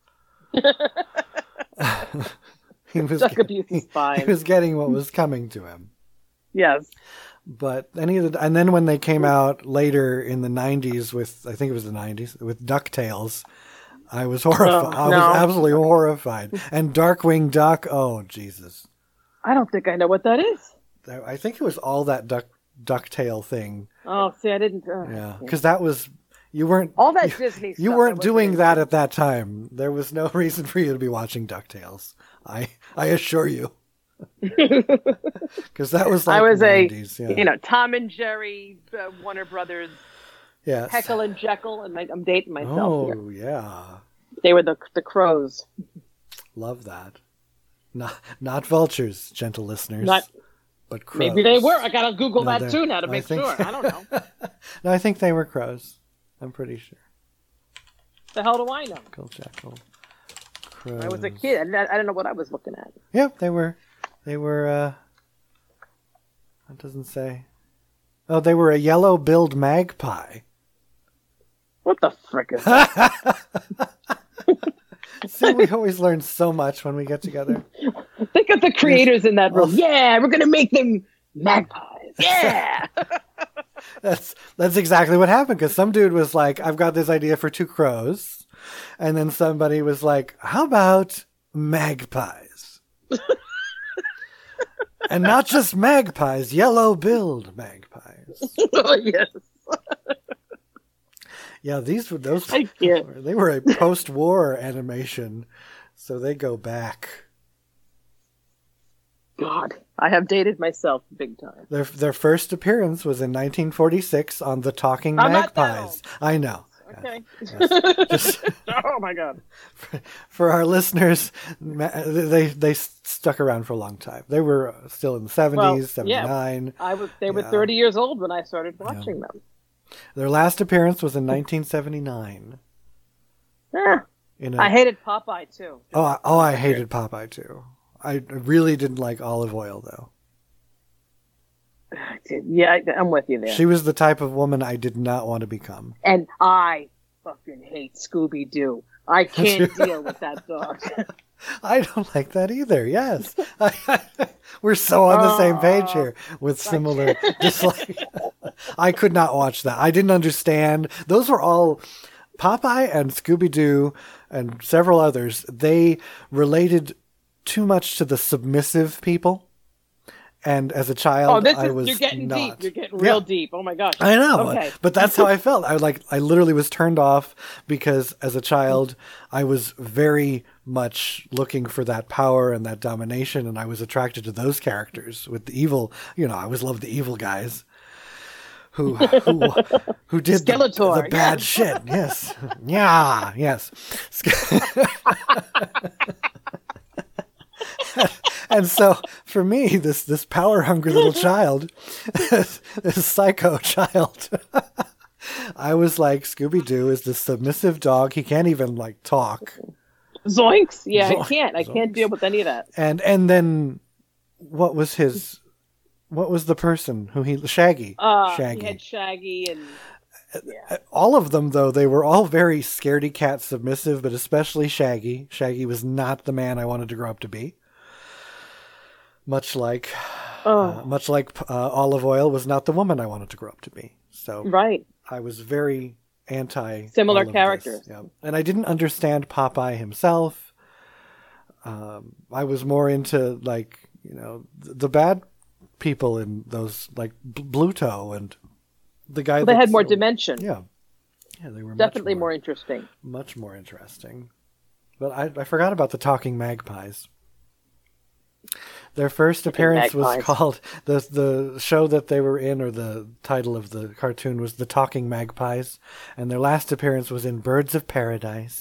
Duck abuse is fine. He was getting what was coming to him. Yes. But and then when they came out later in the 90s with, I think it was the 90s, with DuckTales, I was horrified. I was absolutely horrified. And Darkwing Duck, oh, Jesus. I don't think I know what that is. I think it was all that DuckTale thing. Oh, see, I didn't. Yeah, because that was, you weren't. All that Disney stuff. You weren't doing that at that time. There was no reason for you to be watching DuckTales. I assure you. Because that was like I was 90s, Tom and Jerry, Warner Brothers, yes. Heckle and Jekyll, and I'm dating myself here. Oh, yeah. They were the crows. Love that. Not vultures, gentle listeners, but crows. Maybe they were. I gotta Google that too now to make sure. I don't know. No, I think they were crows. I'm pretty sure. The hell do I know? Heckle, Jekyll, crows. I was a kid. I don't know what I was looking at. Yep, they were. They were, it doesn't say. Oh, they were a yellow-billed magpie. What the frick is that? See, we always learn so much when we get together. Think of the creators in that room. Yeah, we're going to make them magpies. Yeah! That's exactly what happened, because some dude was like, I've got this idea for 2 crows. And then somebody was like, how about magpies? And not just magpies, yellow-billed magpies. Oh, yes. Yeah, these were those. I can't. They were a post-war animation, so they go back. God, I have dated myself big time. Their first appearance was in 1946 on The Talking Magpies. I know. Okay. Yes. Oh my God. For our listeners, they stuck around for a long time. They were still in the 70s, 79. Yeah, they were 30 years old when I started watching them. Their last appearance was in 1979. I hated Popeye too. I hated Popeye too. I really didn't like Olive Oyl though. Yeah, I'm with you there. She was the type of woman I did not want to become. And I fucking hate Scooby-Doo. I can't deal with that dog. I don't like that either, yes. We're so on the same page here with similar dislike. I could not watch that. I didn't understand. Those were all Popeye and Scooby-Doo and several others. They related too much to the submissive people. And as a child, you're getting deep. You're getting real deep. Oh my gosh. I know. Okay. But that's how I felt. I literally was turned off because as a child, I was very much looking for that power and that domination. And I was attracted to those characters with the evil, I always loved the evil guys who did the bad shit. Yes. Yeah. Yes. And so for me, this power hungry little child, this psycho child, I was like, Scooby-Doo is this submissive dog. He can't even talk. Zoinks. Yeah, I can't. I can't deal with any of that. And then what was the person who Shaggy. Shaggy. He had Shaggy and... Yeah. All of them, though, they were all very scaredy cat submissive, but especially Shaggy. Shaggy was not the man I wanted to grow up to be. Much like Olive Oyl was not the woman I wanted to grow up to be. So Right. I was very anti Similar all of characters. this. Yeah. And I didn't understand Popeye himself. I was more into like, the bad people in those, like Bluto and the guy Well, they had more so, dimension. Yeah. Yeah, they were Definitely much more interesting. Much more interesting. But I forgot about the Talking Magpies. Their first appearance was called, the show that they were in, or the title of the cartoon was The Talking Magpies, and their last appearance was in Birds of Paradise.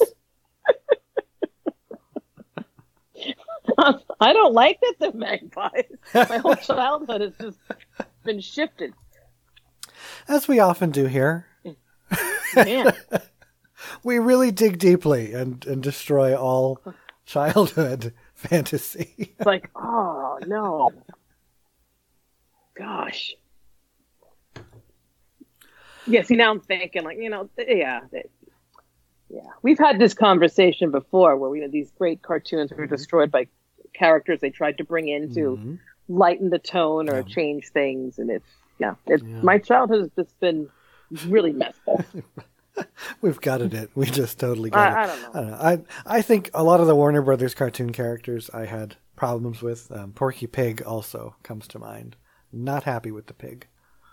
I don't like that they're magpies. My whole childhood has just been shifted. As we often do here. Man. We really dig deeply and destroy all childhood fantasy. It's like, oh, no. Gosh. Yeah, see, now I'm thinking, like, yeah. We've had this conversation before where these great cartoons were destroyed by characters they tried to bring in to lighten the tone or change things. And my childhood has just been really messed up. We've got it. We just totally got it. I don't know. I think a lot of the Warner Brothers cartoon characters I had problems with. Porky Pig also comes to mind. Not happy with the pig.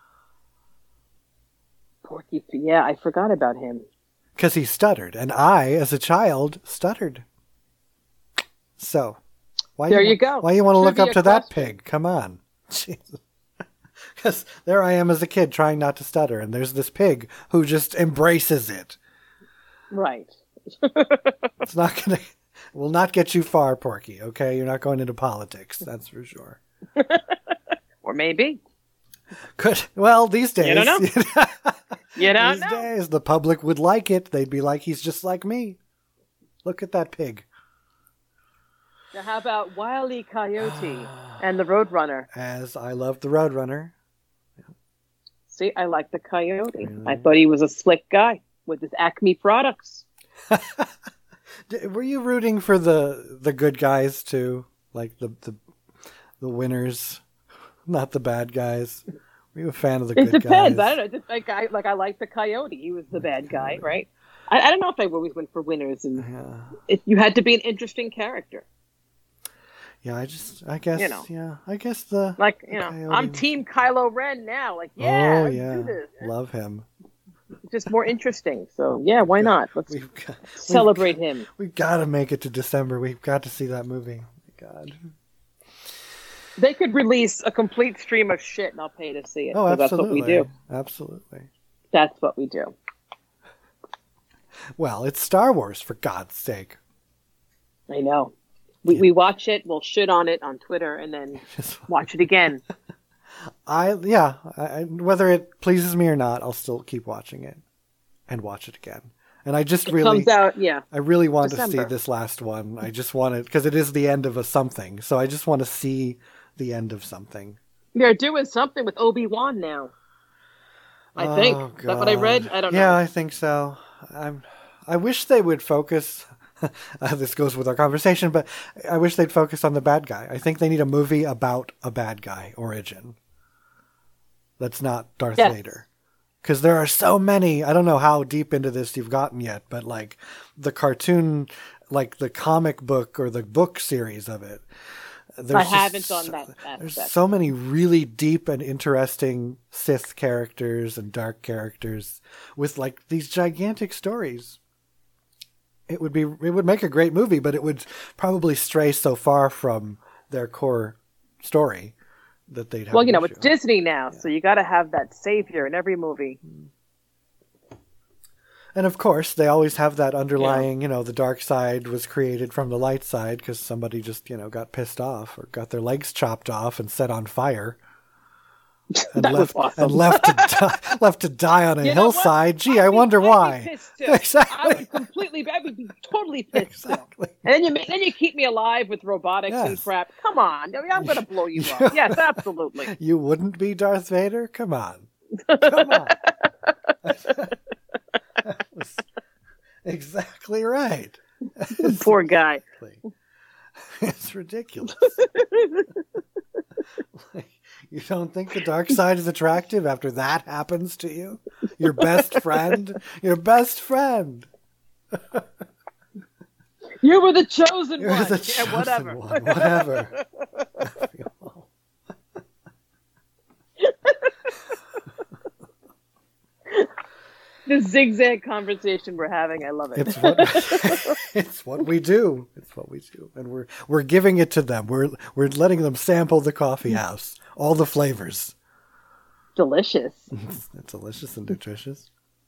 Porky Pig, yeah, I forgot about him. Because he stuttered, and I, as a child, stuttered. So, why you go. Why you want to look up to that pig? Come on. Jesus. Because there I am as a kid trying not to stutter, and there's this pig who just embraces it. Right. It's not going to... will not get you far, Porky, okay? You're not going into politics, that's for sure. Or maybe. Good. Well, these days... You don't know. You don't know. These days, the public would like it. They'd be like, he's just like me. Look at that pig. Now, how about Wile E. Coyote and the Roadrunner? As I love the Roadrunner. See, I like the Coyote. I thought he was a slick guy with his Acme products. Were you rooting for the good guys too? Like the winners, not the bad guys? Were you a fan of the good guys? It depends. I don't know. I like the Coyote. He was the bad guy, right? I don't know if I always went for winners, and you had to be an interesting character. Yeah, I guess the I'm Team Kylo Ren now. Like, let's do this. Love him. Just more interesting. So yeah, why not? Let's celebrate him. We've got to make it to December. We've got to see that movie. God. They could release a complete stream of shit, and I'll pay to see it. Oh, absolutely. That's what we do. Absolutely. That's what we do. Well, it's Star Wars, for God's sake. I know. We watch it, we'll shit on it on Twitter, and then watch it again. Whether it pleases me or not, I'll still keep watching it and watch it again. And I just comes out, I really want December. to see this last one. I just want it because it is the end of a something. So I just want to see the end of something. They're doing something with Obi-Wan now. I think. Is that what I read? I don't know. Yeah, I think so. I wish they would focus. This goes with our conversation, but I wish they'd focus on the bad guy. I think they need a movie about a bad guy origin. That's not Darth Vader. Because there are so many. I don't know how deep into this you've gotten yet, but like the cartoon, like the comic book or the book series of it. I haven't done that aspect. There's so many really deep and interesting Sith characters and dark characters with like these gigantic stories. It would make a great movie, but it would probably stray so far from their core story that they'd have. Well, it's Disney now, so you got to have that savior in every movie. And of course, they always have that underlying, the dark side was created from the light side because somebody just, got pissed off or got their legs chopped off and set on fire. And was awesome. And left to die on a hillside. Gee, I wonder why. Exactly. I would be totally pissed. Exactly. And then you keep me alive with robotics and crap. Come on, I'm going to blow you up. Yes, absolutely. You wouldn't be Darth Vader? Come on. Come on. That was exactly right. Poor guy. It's ridiculous. You don't think the dark side is attractive after that happens to you? Your best friend? Your best friend. You were the chosen You're one. the chosen Whatever. one. Whatever. The zigzag conversation we're having, I love it. It's what we do. It's what we do, and we're giving it to them. We're letting them sample the coffee house, all the flavors. Delicious. It's delicious and nutritious.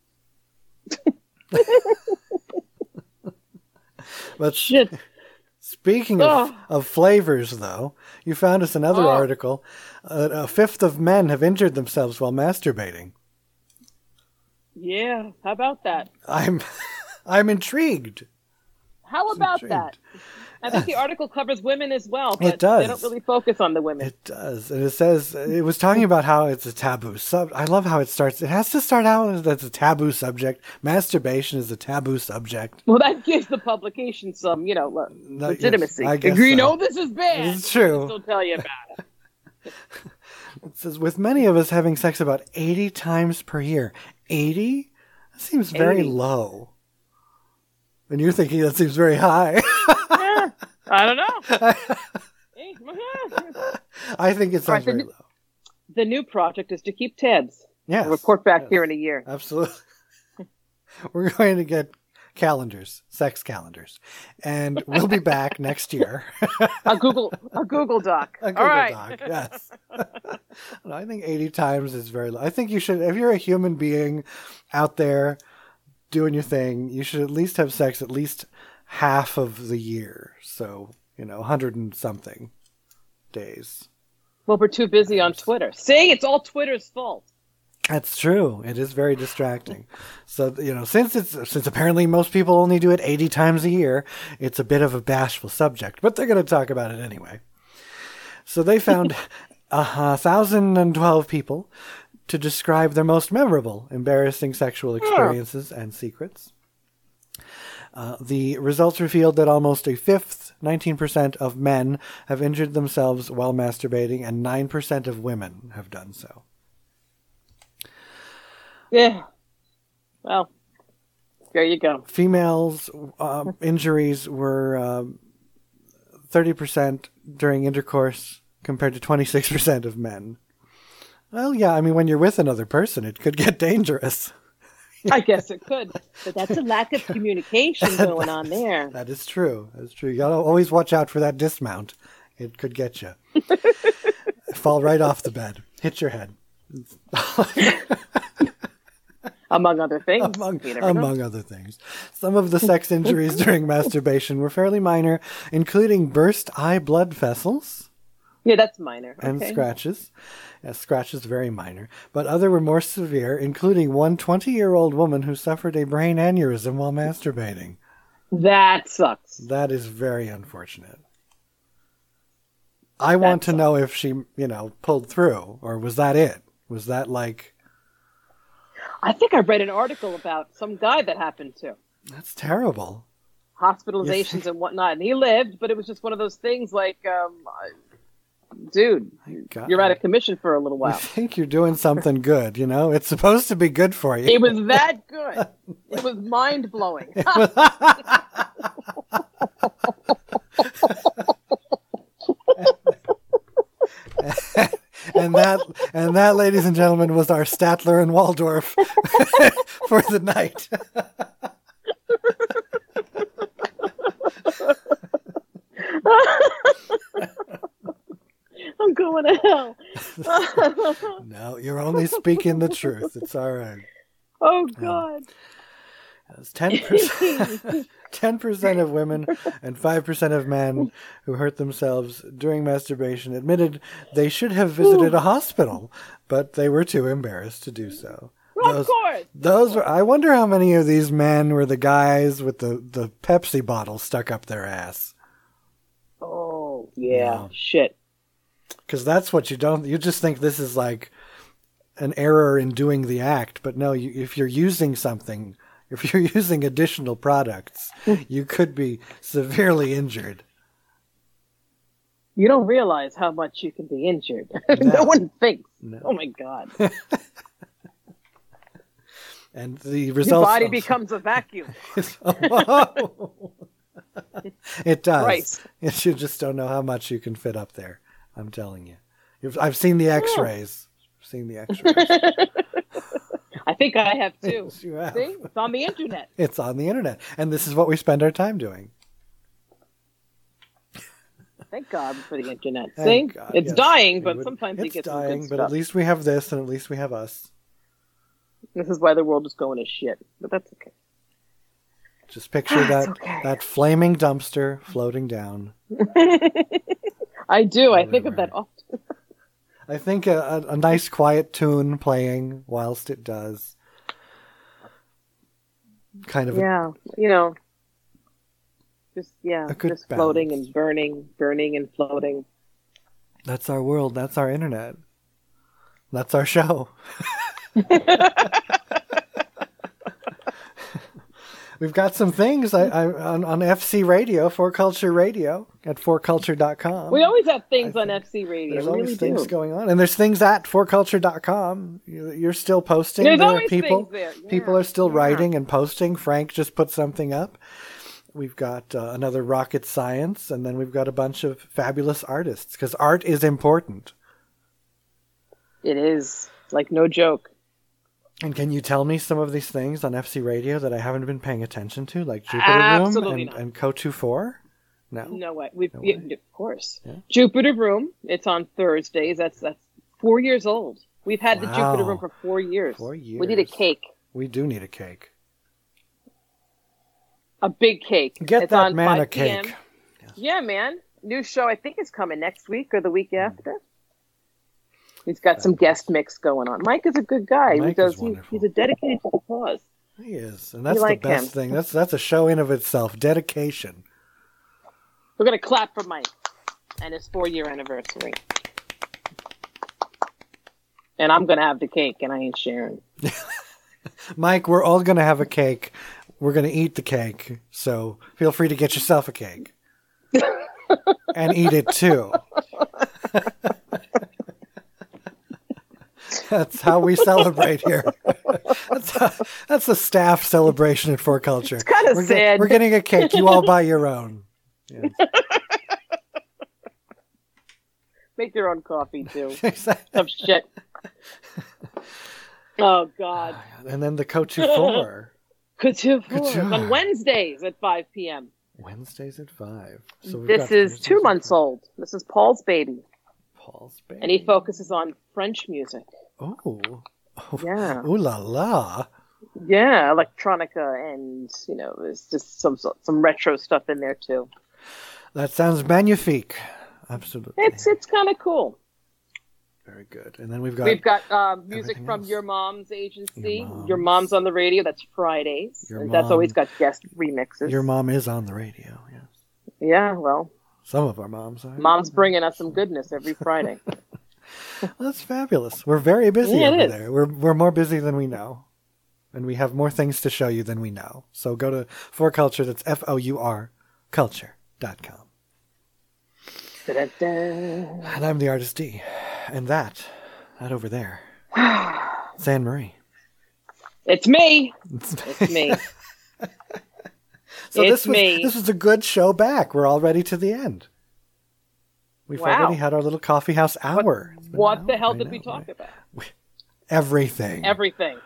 But Shit. Speaking of flavors, though, you found us another article. A fifth of men have injured themselves while masturbating. Yeah, how about that? I'm intrigued. How about that? I think the article covers women as well, but It does. they don't really focus on the women. It does. And it says, it was talking about how it's a taboo I love how it starts. It has to start out as a taboo subject. Masturbation is a taboo subject. Well, that gives the publication some, legitimacy. Yes, I guess you so. know this is bad. It's true. I'll still tell you about it. It says, with many of us having sex about 80 times per year. 80? That seems very 80. low. And you're thinking that seems very high. Yeah, I don't know. I think it sounds very low. The new project is to keep tabs. Yes. We'll report back here in a year. Absolutely. We're going to get calendars, sex calendars. And we'll be back next year. A Google Doc. A Google All right. Doc, yes. No, I think 80 times is very low. I think you should, if you're a human being out there doing your thing, you should at least have sex at least half of the year. So, 100 and something days. Well, we're too busy on Twitter. See, it's all Twitter's fault. That's true. It is very distracting. So, since apparently most people only do it 80 times a year, it's a bit of a bashful subject, but they're going to talk about it anyway. So they found 1,012 people to describe their most memorable, embarrassing sexual experiences and secrets. The results revealed that almost a fifth, 19% of men have injured themselves while masturbating, and 9% of women have done so. Yeah. Well, there you go. Females' injuries were 30% during intercourse compared to 26% of men. Well, yeah, I mean, when you're with another person, it could get dangerous. I guess it could, but that's a lack of communication going on there. That is true. That's true. You gotta always watch out for that dismount. It could get you. Fall right off the bed. Hit your head. Among other things. Among other things. Some of the sex injuries during masturbation were fairly minor, including burst eye blood vessels. Yeah, that's minor. And okay. scratches. Yeah, scratches, very minor. But other were more severe, including one 20-year-old woman who suffered a brain aneurysm while masturbating. That sucks. That is very unfortunate. I want to know if she, pulled through, or was that it? Was that like... I think I read an article about some guy that happened to. That's terrible. Hospitalizations and whatnot. And he lived, but it was just one of those things like, dude, you're out of commission for a little while. You think you're doing something good, It's supposed to be good for you. It was that good. It was mind-blowing. And that, ladies and gentlemen, was our Statler and Waldorf for the night. I'm going to hell. No, you're only speaking the truth. It's all right. Oh, God. It's 10%, 10% of women and 5% of men who hurt themselves during masturbation admitted they should have visited a hospital, but they were too embarrassed to do so. Of course. Those were, I wonder how many of these men were the guys with the Pepsi bottle stuck up their ass. Oh, yeah. Shit. Because that's what you just think this is like an error in doing the act. But no, if you're using something, if you're using additional products, you could be severely injured. You don't realize how much you can be injured. No. No one thinks. No. Oh my God. And the Your results. body becomes a vacuum. Whoa. It does. Right. You just don't know how much you can fit up there. I'm telling you. I've seen the X-rays. I've seen the X-rays. I think I have too. Yes, you have. See? It's on the internet. It's on the internet, and this is what we spend our time doing. Thank God for the internet. Thank See? God, It's yes. dying, but sometimes you it's get some dying, good but stuff. at least we have this, and at least we have us. This is why the world is going to shit, but that's okay. Just picture that okay. that flaming dumpster floating down. I do. I think of Everywhere. that often. I think a nice quiet tune playing whilst it does. Kind of Yeah, A good just floating balance. and burning and floating. that's our world. That's our internet. That's our show. We've got some things on FC Radio, 4Culture Radio, at 4culture.com. We always have things on FC Radio. There's We always really things do. going on. And there's things at 4culture.com. You're still posting. There's there. always people, things there. Yeah, people are still yeah. writing and posting. Frank just put something up. We've got another Rocket Science, and then we've got a bunch of fabulous artists, because art is important. It is. Like, no joke. And can you tell me some of these things on FC Radio that I haven't been paying attention to, like Jupiter Absolutely Room not. and Co24? No. No way. Of course. Yeah. Jupiter Room. It's on Thursdays. That's 4 years old. We've had the Wow. Jupiter Room for 4 years. 4 years. We need a cake. We do need a cake. A big cake. Get It's that on man a 5 p.m. cake. Yeah, man. New show, I think, is coming next week or the week after. He's got some guest mix going on. Mike is a good guy. Mike is wonderful. He's a dedicated to the cause. He is, and that's like the best him. thing. That's a show in of itself. Dedication. We're gonna clap for Mike and his 4-year anniversary. And I'm gonna have the cake, and I ain't sharing. Mike, we're all going to have a cake. We're going to eat the cake. So feel free to get yourself a cake. And eat it too. That's how we celebrate here. That's a staff celebration at 4Culture. It's kind of sad. We're getting a cake. You all buy your own. Yes. Make your own coffee too. Exactly. Some shit. Oh God. And then the Co24. Couture Couture. on Wednesdays at 5 p.m. Wednesdays at 5. So we've This got is Thursdays 2 at months 5. old. This is Paul's baby, Paul's baby. and he focuses on French music. Oh. Yeah. Ooh la la. Yeah, electronica, and there's just some retro stuff in there too. That sounds magnifique. Absolutely. It's kind of cool. Very good. And then we've got We've got music everything from else. Your Mom's agency. Your Your Mom's. Mom's on the radio. That's Fridays. Your And that's Mom. always got guest remixes. Your mom is on the radio, yes. Yeah, well, Some of our moms are. Mom's bringing us some goodness every Friday. Well, that's fabulous. We're very busy Yeah, it over is. there. We're more busy than we know. And we have more things to show you than we know. So go to 4Culture, that's FOUR, culture.com. Da-da-da. And I'm the artist D. And that over there, it's Anne Marie. It's me. It's me. So It's me. This was a good show back. We're already to the end. We've Wow. already had our little coffee house hour. It's been What an the hour. hell I did we know, talk right? about? Everything. Everything.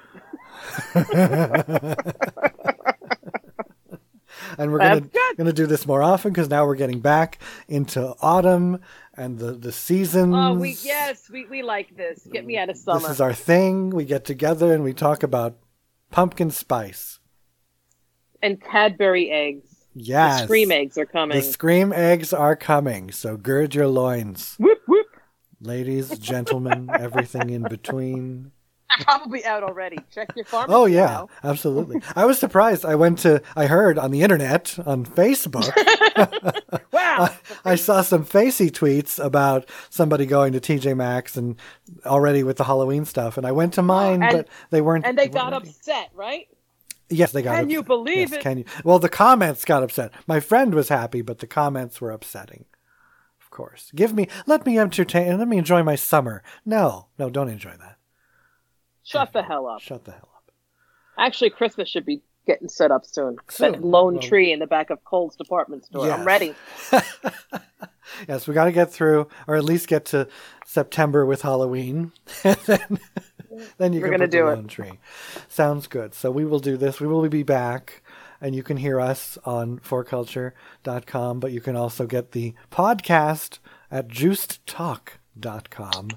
And we're That's good. gonna do this more often because now we're getting back into autumn and the seasons. Oh, we like this. Get me out of summer. This is our thing. We get together and we talk about pumpkin spice. And Cadbury eggs. Yes. The Scream eggs are coming. The scream eggs are coming. So gird your loins. Whoop, whoop. Ladies, gentlemen, everything in between. They're probably out already. Check your pharmacy. Oh, yeah, now. absolutely. I was surprised. I heard on the internet, on Facebook, Wow. I saw some facey tweets about somebody going to TJ Maxx and already with the Halloween stuff. And I went to mine, And- but they weren't. And they weren't got ready. upset, right? Yes, they got Can upset. you believe Yes, it? Can you? Well, the comments got upset. My friend was happy, but the comments were upsetting. Of course. Let me entertain, let me enjoy my summer. No, don't enjoy that. Shut the hell up. Shut the hell up. Actually, Christmas should be getting set up soon. That lone tree in the back of Kohl's department store. Yes. I'm ready. Yes, we got to get through, or at least get to September with Halloween. Then you We're can gonna put the do it. lone tree. Sounds good. So we will do this. We will be back, and you can hear us on forculture.com, but you can also get the podcast at juicedtalk.com.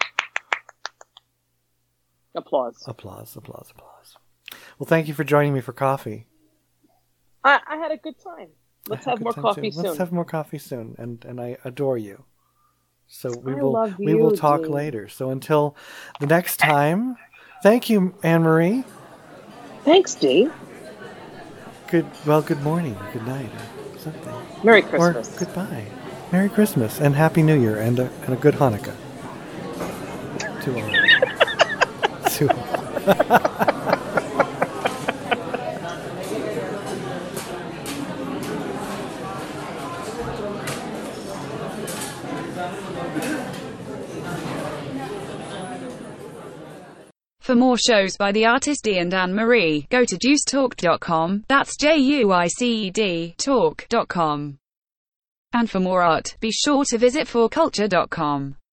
Applause. Applause. Well, thank you for joining me for coffee. I had a good time. Let's have more coffee soon. Let's have more coffee soon, and I adore you. So we love we will you, talk Dean. later. So until the next time, thank you, Anne-Marie. Thanks, Dee. Good morning, good night, or something. Merry Christmas. Or goodbye. Merry Christmas and Happy New Year and a good Hanukkah. To all. To all. For more shows by the artist Dee and Anne-Marie, go to juicedtalk.com, that's JUICED talk.com. And for more art, be sure to visit forculture.com.